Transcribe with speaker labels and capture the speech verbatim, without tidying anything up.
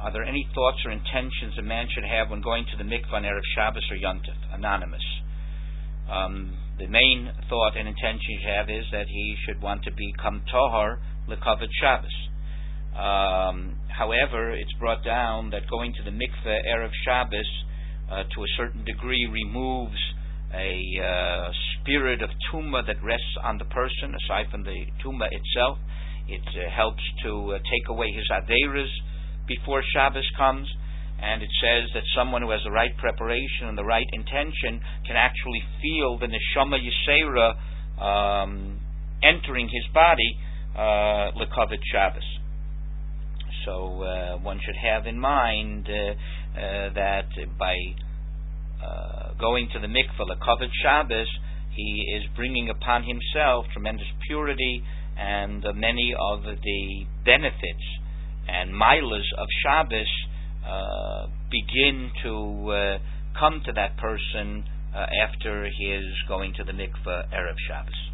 Speaker 1: Are there any thoughts or intentions a man should have when going to the mikvah on Erev Shabbos or Yontif? Anonymous. Um, the main thought and intention you have is that he should want to become Tahar L'Kavod Shabbos. Um, however, it's brought down that going to the mikveh Erev Shabbos uh, to a certain degree removes a uh, spirit of tumah that rests on the person, aside from the tumah itself. It uh, helps to uh, take away his adeiras before Shabbos comes, and it says that someone who has the right preparation and the right intention can actually feel the neshama yisera um, entering his body uh, L'Kavod Shabbos. So uh, one should have in mind uh, uh, that by uh, going to the mikveh L'Kavod Shabbos, he is bringing upon himself tremendous purity and uh, many of the benefits and milas of Shabbos uh, begin to uh, come to that person uh, after his going to the mikveh Erev Shabbos.